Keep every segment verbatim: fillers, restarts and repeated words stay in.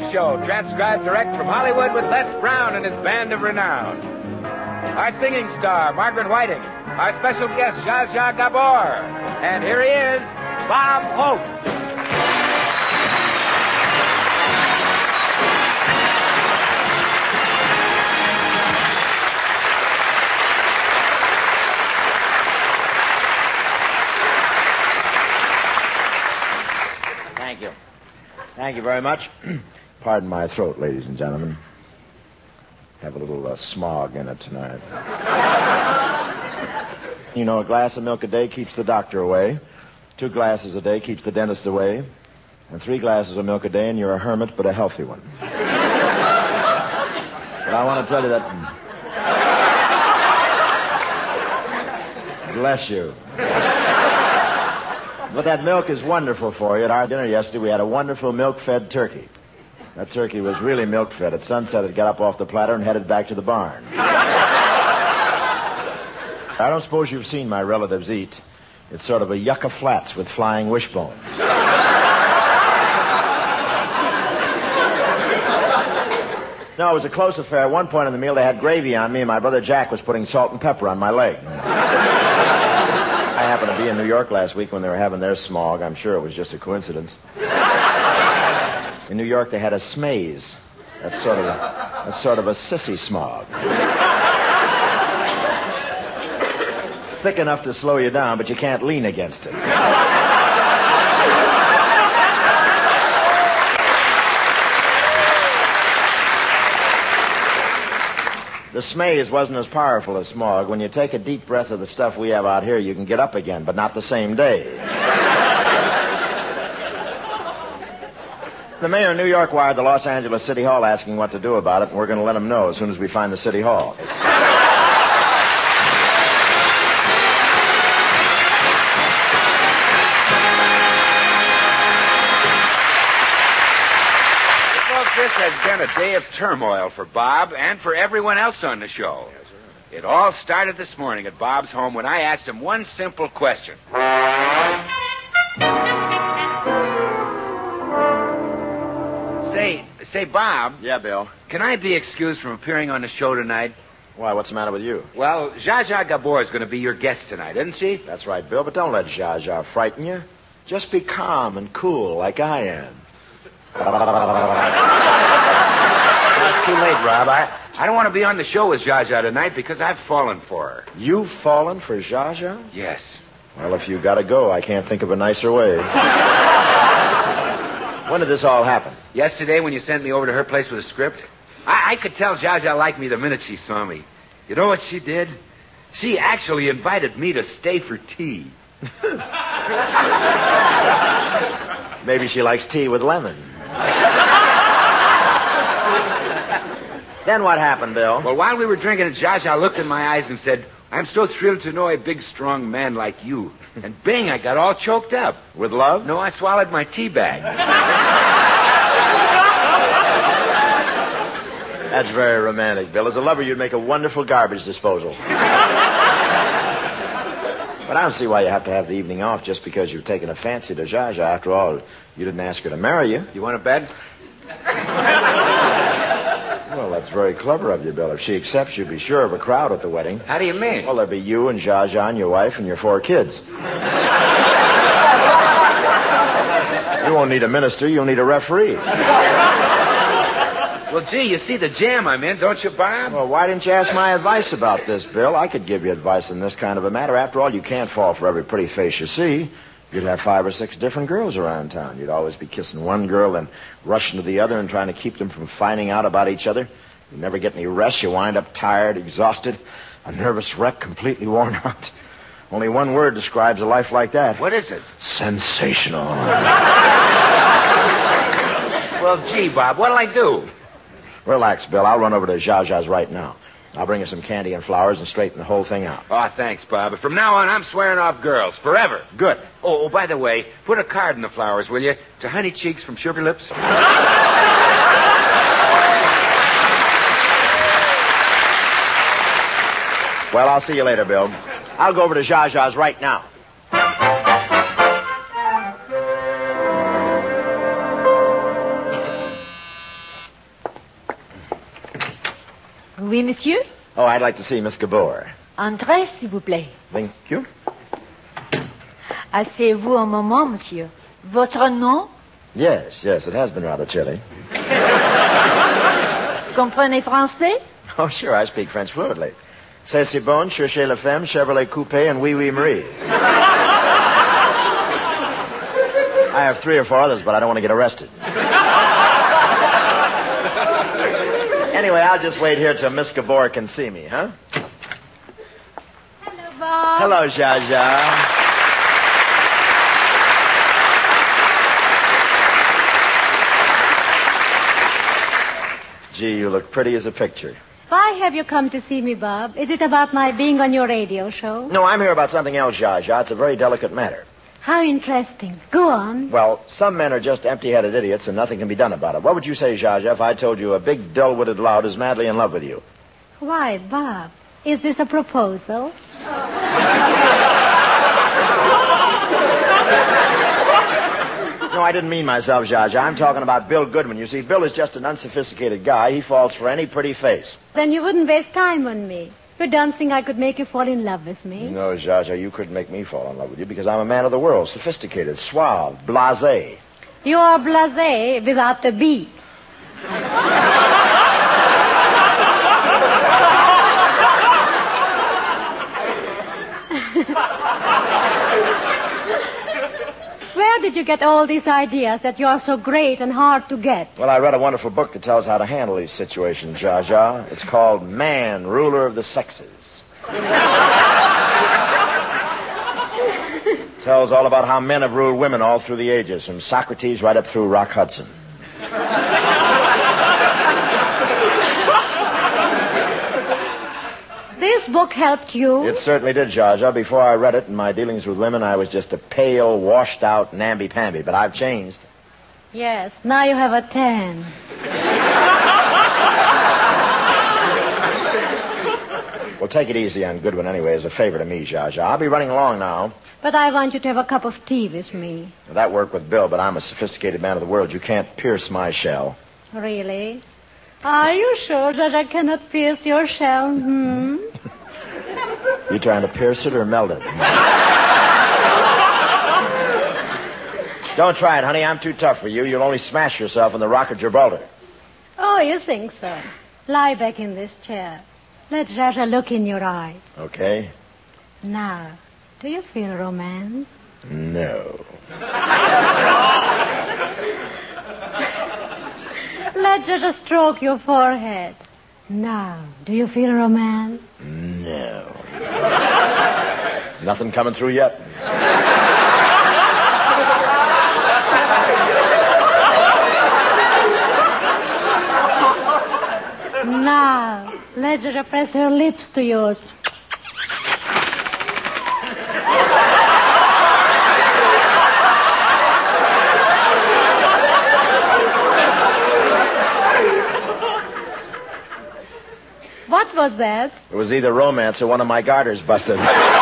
Show, transcribed direct from Hollywood with Les Brown and his band of renown. Our singing star, Margaret Whiting. Our special guest, Zsa Zsa Gabor. And here he is, Bob Hope. Thank you. Thank you very much. Pardon my throat, ladies and gentlemen. Have a little uh, smog in it tonight. You know, a glass of milk a day keeps the doctor away. Two glasses a day keeps the dentist away. And three glasses of milk a day and you're a hermit, but a healthy one. But I want to tell you that... Bless you. But that milk is wonderful for you. At our dinner yesterday, we had a wonderful milk-fed turkey. That turkey was really milk-fed. At sunset, it got up off the platter and headed back to the barn. I don't suppose you've seen my relatives eat. It's sort of a yucca flats with flying wishbones. No, it was a close affair. At one point in the meal, they had gravy on me, and my brother Jack was putting salt and pepper on my leg. I happened to be in New York last week when they were having their smog. I'm sure it was just a coincidence. In New York, they had a smaze. That's sort of a, that's sort of a sissy smog. Thick enough to slow you down, but you can't lean against it. The smaze wasn't as powerful as smog. When you take a deep breath of the stuff we have out here, you can get up again, but not the same day. The mayor of New York wired the Los Angeles City Hall asking what to do about it, and we're going to let him know as soon as we find the City Hall. This has been a day of turmoil for Bob and for everyone else on the show. Yes, sir. It all started this morning at Bob's home when I asked him one simple question. Say, say, Bob. Yeah, Bill? Can I be excused from appearing on the show tonight? Why, what's the matter with you? Well, Zsa Zsa Gabor is going to be your guest tonight, isn't she? That's right, Bill, but don't let Zsa Zsa frighten you. Just be calm and cool like I am. It's too late, Rob. I, I don't want to be on the show with Zsa Zsa tonight because I've fallen for her. You've fallen for Zsa Zsa? Yes. Well, if you gotta go, I can't think of a nicer way. When did this all happen? Yesterday when you sent me over to her place with a script. I, I could tell Zsa Zsa liked me the minute she saw me. You know what she did? She actually invited me to stay for tea. Maybe she likes tea with lemon. Then what happened, Bill? Well, while we were drinking it, Zsa Zsa looked in my eyes and said, "I'm so thrilled to know a big, strong man like you." And bing, I got all choked up. With love? No, I swallowed my tea bag. That's very romantic, Bill. As a lover, you'd make a wonderful garbage disposal. But I don't see why you have to have the evening off just because you've taken a fancy to Zsa Zsa. After all, you didn't ask her to marry you. You want a bed? Well, that's very clever of you, Bill. If she accepts, you'll be sure of a crowd at the wedding. How do you mean? Well, there'll be you and Zsa Zsa and your wife and your four kids. You won't need a minister. You'll need a referee. Well, gee, you see the jam I'm in, don't you, Bob? Well, why didn't you ask my advice about this, Bill? I could give you advice in this kind of a matter. After all, you can't fall for every pretty face you see. You'd have five or six different girls around town. You'd always be kissing one girl and rushing to the other and trying to keep them from finding out about each other. You never get any rest. You wind up tired, exhausted, a nervous wreck, completely worn out. Only one word describes a life like that. What is it? Sensational. Well, gee, Bob, what'll I do? Relax, Bill. I'll run over to Zsa Zsa's right now. I'll bring her some candy and flowers and straighten the whole thing out. Oh, thanks, Bob. But from now on, I'm swearing off girls. Forever. Good. Oh, oh, by the way, put a card in the flowers, will you? To Honey Cheeks from Sugar Lips. Well, I'll see you later, Bill. I'll go over to Zsa Zsa's right now. Oui, monsieur? Oh, I'd like to see Miss Gabor. Entrez, s'il vous plaît. Thank you. Asseyez-vous un moment, monsieur. Votre nom? Yes, yes, it has been rather chilly. Comprenez français? Oh, sure, I speak French fluently. C'est si bon, cherchez la femme, Chevrolet Coupé, and Oui Oui Marie. I have three or four others, but I don't want to get arrested. Anyway, I'll just wait here till Miss Gabor can see me, huh? Hello, Bob. Hello, Zsa Zsa. Gee, you look pretty as a picture. Why have you come to see me, Bob? Is it about my being on your radio show? No, I'm here about something else, Zsa Zsa. It's a very delicate matter. How interesting. Go on. Well, some men are just empty-headed idiots and nothing can be done about it. What would you say, Zsa Zsa, if I told you a big, dull-witted lout is madly in love with you? Why, Bob, is this a proposal? No, I didn't mean myself, Zsa Zsa. I'm talking about Bill Goodman. You see, Bill is just an unsophisticated guy. He falls for any pretty face. Then you wouldn't waste time on me. You don't think I could make you fall in love with me? No, Zsa Zsa, you couldn't make me fall in love with you because I'm a man of the world, sophisticated, suave, blasé. You are blasé without the beat. Where did you get all these ideas that you are so great and hard to get? Well, I read a wonderful book that tells how to handle these situations, Zsa Zsa. It's called Man, Ruler of the Sexes. Tells all about how men have ruled women all through the ages, from Socrates right up through Rock Hudson. This book helped you? It certainly did, Zsa Zsa. Before I read it, in my dealings with women, I was just a pale, washed-out namby-pamby, but I've changed. Yes, now you have a tan. Well, take it easy on Goodwin anyway, as a favor to me, Zsa Zsa. I'll be running along now. But I want you to have a cup of tea with me. Well, that worked with Bill, but I'm a sophisticated man of the world. You can't pierce my shell. Really? Are you sure that I cannot pierce your shell? Hmm? You trying to pierce it or melt it? Don't try it, honey. I'm too tough for you. You'll only smash yourself in the Rock of Gibraltar. Oh, you think so? Lie back in this chair. Let Zsa Zsa look in your eyes. Okay. Now, do you feel romance? No. Let Zsa Zsa stroke your forehead. Now, do you feel romance? No. Nothing coming through yet? Now, let Zsa Zsa press her lips to yours. What was that? It was either romance or one of my garters busted.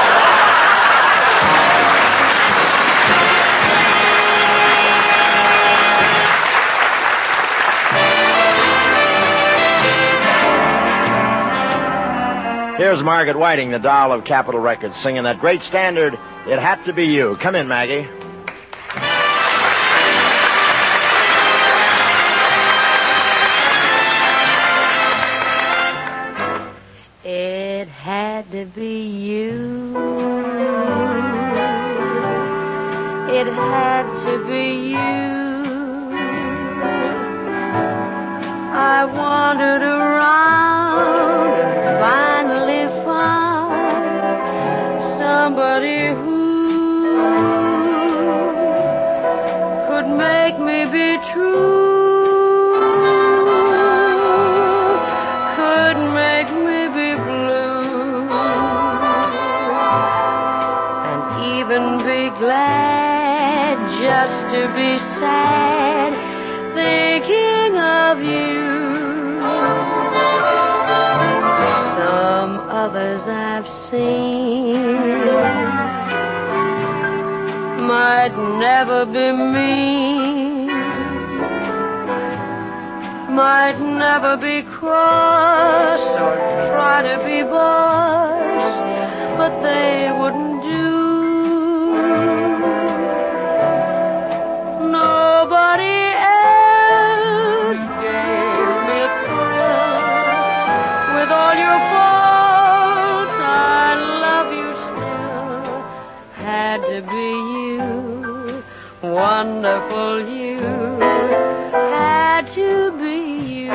Here's Margaret Whiting, the doll of Capitol Records, singing that great standard, It Had to Be You. Come in, Maggie. It had to be you. It had to be you. I wandered around and finally found somebody who could make me be true, could make me be blue, and even be glad just to be sad, thinking of you. Some others I've seen might never be me, might never be cross or try to be boss, but they wouldn't do. Nobody else gave me a thrill. With all your faults, I love you still. Had to be you, wonderful you. Had to be you.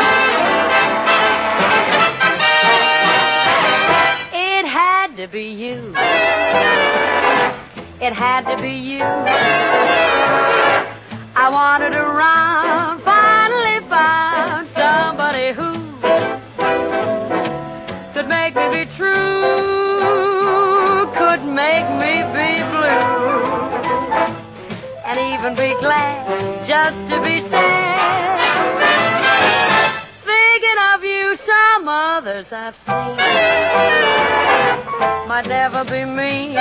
It had to be you. It had to be you. I wandered around, finally found somebody who could make me be true, could make me be blue, and even be glad just to be sad. Thinking of you, some others I've seen might never be mean,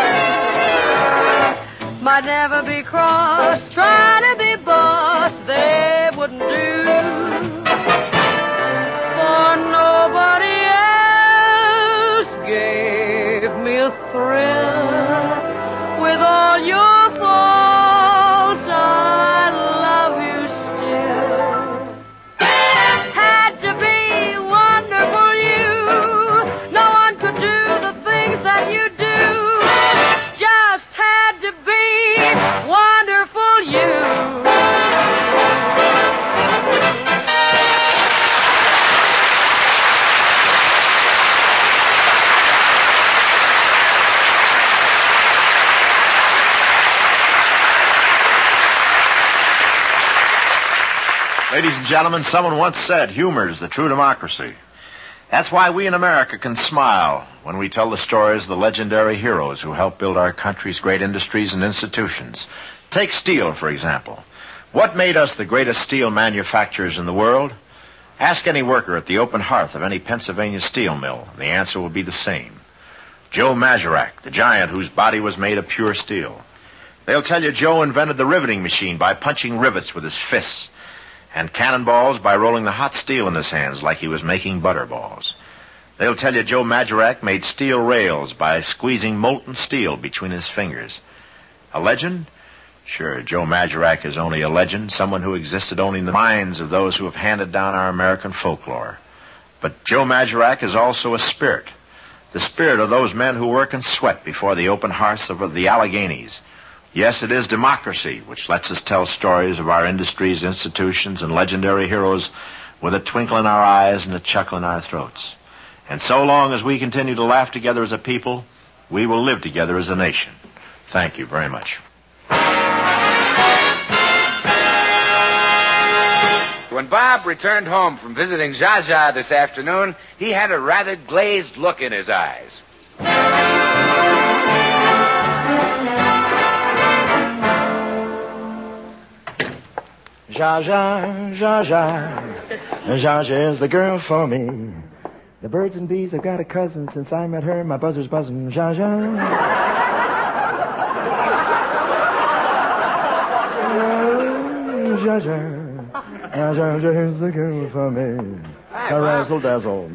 might never be cross, trying to be boss, they wouldn't do. For nobody else gave me a thrill. With all your faults, I love you still. Had to be wonderful you. No one could do the things that you do. Just had to be wonderful you. Ladies and gentlemen, someone once said humor is the true democracy. That's why we in America can smile when we tell the stories of the legendary heroes who helped build our country's great industries and institutions. Take steel, for example. What made us the greatest steel manufacturers in the world? Ask any worker at the open hearth of any Pennsylvania steel mill, and the answer will be the same. Joe Mazurak, the giant whose body was made of pure steel. They'll tell you Joe invented the riveting machine by punching rivets with his fists, and cannonballs by rolling the hot steel in his hands like he was making butterballs. They'll tell you Joe Mazurak made steel rails by squeezing molten steel between his fingers. A legend? Sure, Joe Mazurak is only a legend, someone who existed only in the minds of those who have handed down our American folklore. But Joe Mazurak is also a spirit, the spirit of those men who work and sweat before the open hearths of the Alleghenies. Yes, it is democracy which lets us tell stories of our industries, institutions, and legendary heroes with a twinkle in our eyes and a chuckle in our throats. And so long as we continue to laugh together as a people, we will live together as a nation. Thank you very much. When Bob returned home from visiting Zsa Zsa this afternoon, he had a rather glazed look in his eyes. Zsa Zsa, Zsa Zsa, Zsa Zsa is the girl for me. The birds and bees have got a cousin since I met her. My buzzer's buzzing, Zsa Zsa. Zsa Zsa, Zsa Zsa is the girl for me. Razzle dazzle.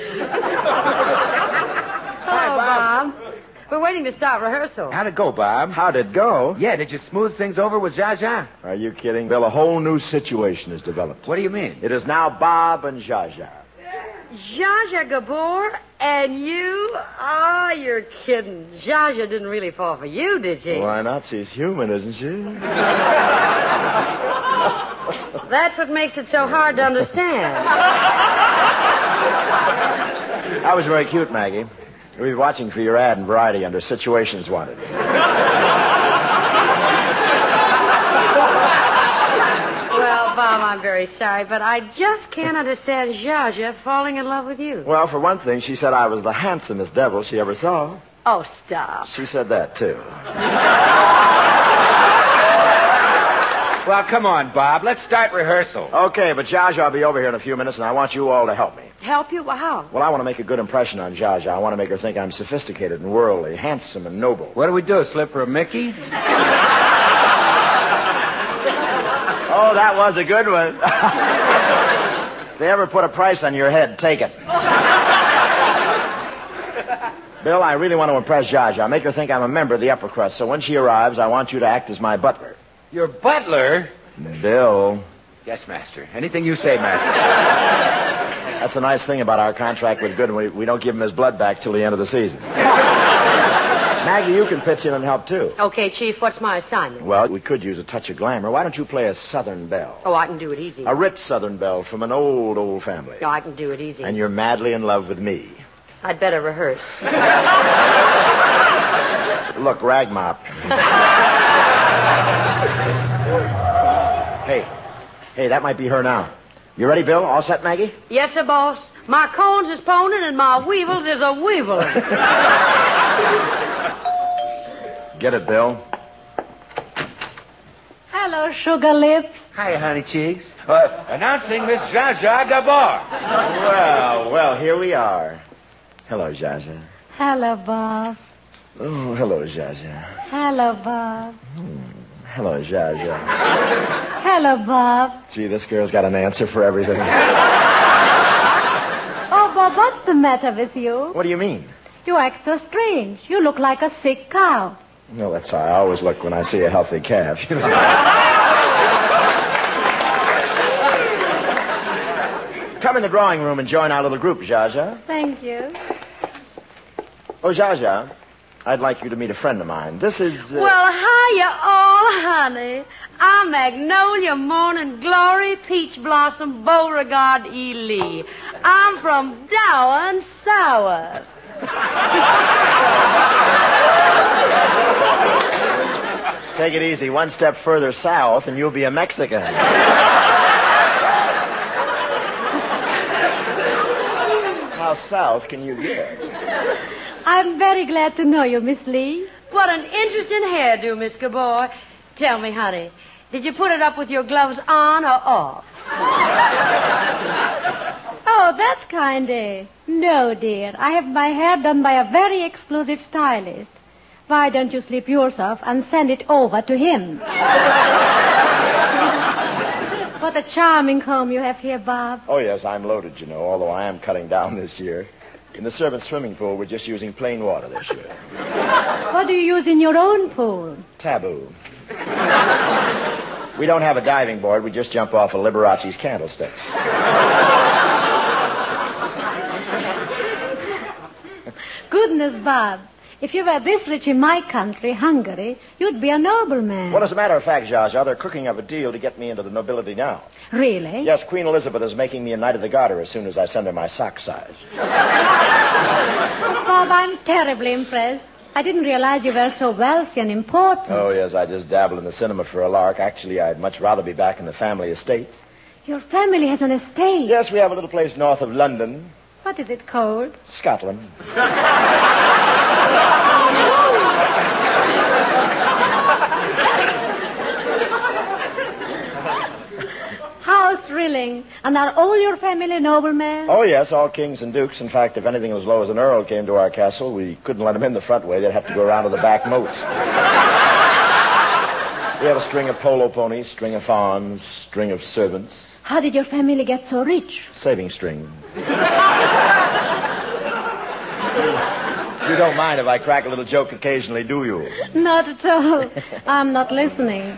Hello, Bob. We're waiting to start rehearsal. How'd it go, Bob? How'd it go? Yeah, did you smooth things over with Zsa Zsa? Are you kidding, Bill? A whole new situation has developed. What do you mean? It is now Bob and Zsa Zsa. Zsa Zsa Gabor and you? Oh, you're kidding. Zsa Zsa didn't really fall for you, did she? Why not? She's human, isn't she? That's what makes it so hard to understand. That was very cute, Maggie. We were watching for your ad in Variety under Situations Wanted. Well, Bob, I'm very sorry, but I just can't understand Zsa Zsa falling in love with you. Well, for one thing, she said I was the handsomest devil she ever saw. Oh, stop. She said that, too. Well, come on, Bob. Let's start rehearsal. Okay, but Zsa Zsa will be over here in a few minutes, and I want you all to help me. Help you? How? Well, I want to make a good impression on Zsa Zsa. I want to make her think I'm sophisticated and worldly, handsome and noble. What do we do, slip her a Mickey? Oh, that was a good one. If they ever put a price on your head, take it. Bill, I really want to impress Zsa. Make her think I'm a member of the upper crust, so when she arrives, I want you to act as my butler. Your butler? Bill. Yes, master. Anything you say, master. That's a nice thing about our contract with Gooden. We, we don't give him his blood back till the end of the season. Maggie, you can pitch in and help, too. Okay, Chief, what's my assignment? Well, we could use a touch of glamour. Why don't you play a Southern belle? Oh, I can do it easy. A rich Southern belle from an old, old family. No, I can do it easy. And you're madly in love with me. I'd better rehearse. Look, Ragmop. Hey. Hey, that might be her now. You ready, Bill? All set, Maggie? Yes, sir, boss. My cones is poning and my weevils is a weeveling. Get it, Bill. Hello, Sugar Lips. Hi, honey cheeks. Uh, announcing Miss Zsa Zsa Gabor. Well, well, here we are. Hello, Zsa Zsa. Hello, Bob. Oh, hello, Zsa Zsa. Hello, Bob. Hmm. Hello, Zsa Zsa. Hello, Bob. Gee, this girl's got an answer for everything. Oh, Bob, what's the matter with you? What do you mean? You act so strange. You look like a sick cow. Well, that's how I always look when I see a healthy calf. You know? Come in the drawing room and join our little group, Zsa Zsa. Thank you. Oh, Zsa Zsa, I'd like you to meet a friend of mine. This is... Uh... Well, hiya all, honey. I'm Magnolia Morning Glory Peach Blossom Beauregard E. Lee. I'm from Dower and Sour. Take it easy. One step further south and you'll be a Mexican. How south can you get? I'm very glad to know you, Miss Lee. What an interesting hairdo, Miss Gabor. Tell me, honey, did you put it up with your gloves on or off? Oh, that's kind of... No, dear. I have my hair done by a very exclusive stylist. Why don't you slip yours off and send it over to him? What a charming home you have here, Bob. Oh, yes, I'm loaded, you know, although I am cutting down this year. In the servants' swimming pool, we're just using plain water this year. What do you use in your own pool? Taboo. We don't have a diving board. We just jump off of Liberace's candlesticks. Goodness, Bob. If you were this rich in my country, Hungary, you'd be a nobleman. Well, as a matter of fact, Zsa Zsa, they're cooking up a deal to get me into the nobility now. Really? Yes, Queen Elizabeth is making me a Knight of the Garter as soon as I send her my sock size. Bob, I'm terribly impressed. I didn't realize you were so wealthy and important. Oh, yes, I just dabble in the cinema for a lark. Actually, I'd much rather be back in the family estate. Your family has an estate? Yes, we have a little place north of London. What is it called? Scotland. How thrilling. And are all your family noblemen? Oh, yes, all kings and dukes. In fact, if anything as low as an earl came to our castle, we couldn't let them in the front way. They'd have to go around to the back moats. We have a string of polo ponies, string of fawns, string of servants. How did your family get so rich? Saving string. You don't mind if I crack a little joke occasionally, do you? Not at all. I'm not listening.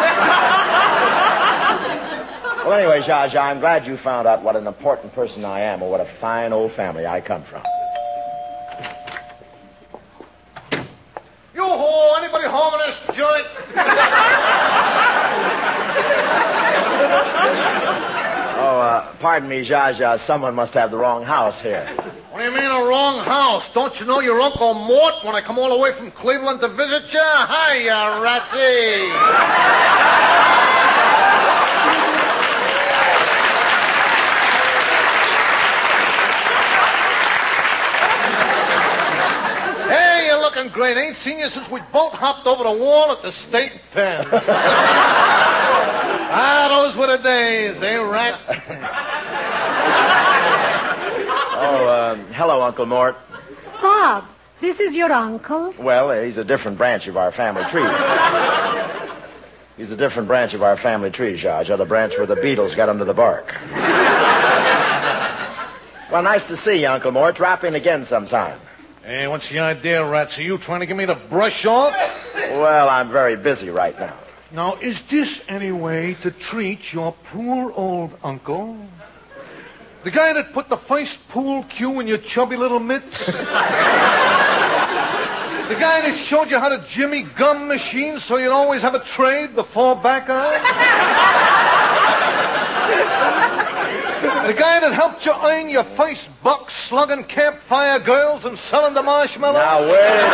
Well, anyway, Zsa Zsa, I'm glad you found out what an important person I am or what a fine old family I come from. Yoo-hoo! Anybody home in this joint? Oh, uh, pardon me, Zsa Zsa. Someone must have the wrong house here. What do you mean a wrong house? Don't you know your Uncle Mort when I come all the way from Cleveland to visit you? Hiya, Ratsy. Hey, you're looking great. Ain't seen you since we both hopped over the wall at the state pen. Ah, those were the days, eh, Rat? Oh, um, hello, Uncle Mort. Bob, this is your uncle? Well, uh, he's a different branch of our family tree. He's a different branch of our family tree, Zsa Zsa, the branch where the beetles got under the bark. Well, nice to see you, Uncle Mort. Drop in again sometime. Hey, what's the idea, Rats? Are you trying to get me to brush off? Well, I'm very busy right now. Now, is this any way to treat your poor old uncle? The guy that put the first pool cue in your chubby little mitts? The guy that showed you how to jimmy gum machines so you'd always have a trade to fall back on? The guy that helped you earn your first buck slugging campfire girls and selling the marshmallows? Now, wait.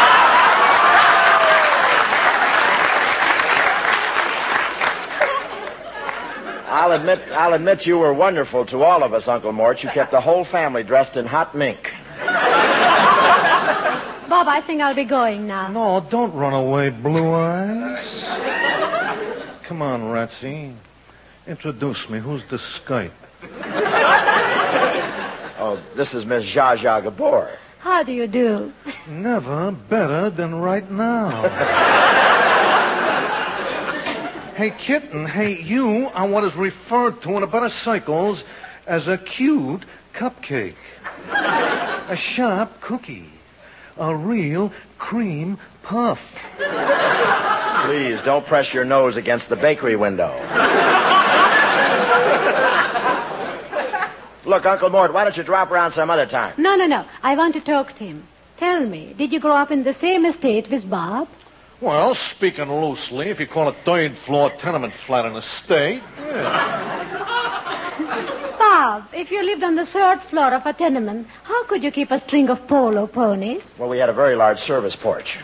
I'll admit, I'll admit you were wonderful to all of us, Uncle Mort. You kept the whole family dressed in hot mink. Bob, I think I'll be going now. No, don't run away, Blue Eyes. Come on, Ratsy. Introduce me. Who's the skite? Oh, this is Miss Zsa Zsa Gabor. How do you do? Never better than right now. Hey, kitten, hey, you are what is referred to in a better circles as a cute cupcake. A sharp cookie. A real cream puff. Please, don't press your nose against the bakery window. Look, Uncle Mort, why don't you drop around some other time? No, no, no. I want to talk to him. Tell me, did you grow up in the same estate with Bob? Well, speaking loosely, if you call a third-floor tenement flat an estate, yeah. Bob, if you lived on the third floor of a tenement, how could you keep a string of polo ponies? Well, we had a very large service porch.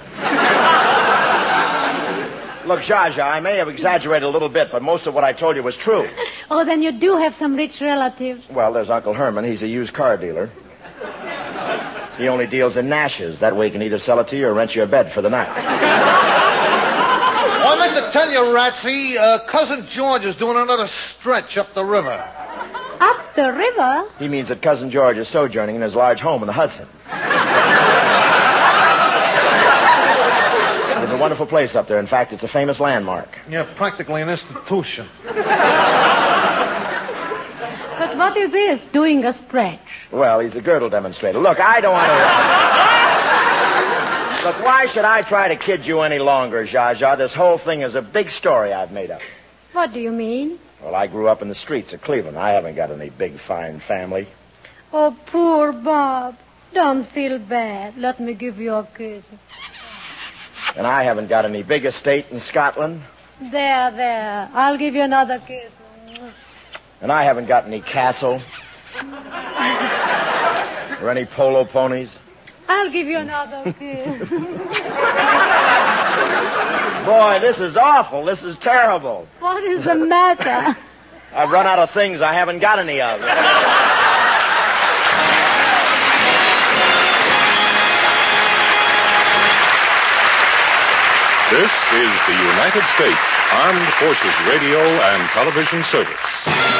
Look, Zsa Zsa, I may have exaggerated a little bit, but most of what I told you was true. Oh, then you do have some rich relatives. Well, there's Uncle Herman. He's a used car dealer. He only deals in Nashes. That way he can either sell it to you or rent you a bed for the night. Well, I meant to tell you, Ratsy, uh, Cousin George is doing another stretch up the river. Up the river? He means that Cousin George is sojourning in his large home in the Hudson. It's a wonderful place up there. In fact, it's a famous landmark. Yeah, practically an institution. But what is this, doing a stretch? Well, he's a girdle demonstrator. Look, I don't want to... Look, why should I try to kid you any longer, Zsa Zsa? This whole thing is a big story I've made up. What do you mean? Well, I grew up in the streets of Cleveland. I haven't got any big, fine family. Oh, poor Bob. Don't feel bad. Let me give you a kiss. And I haven't got any big estate in Scotland. There, there. I'll give you another kiss. And I haven't got any castle. Or any polo ponies. I'll give you another kiss. Boy, this is awful. This is terrible. What is the matter? I've run out of things. I haven't got any of. This is the United States Armed Forces Radio and Television Service.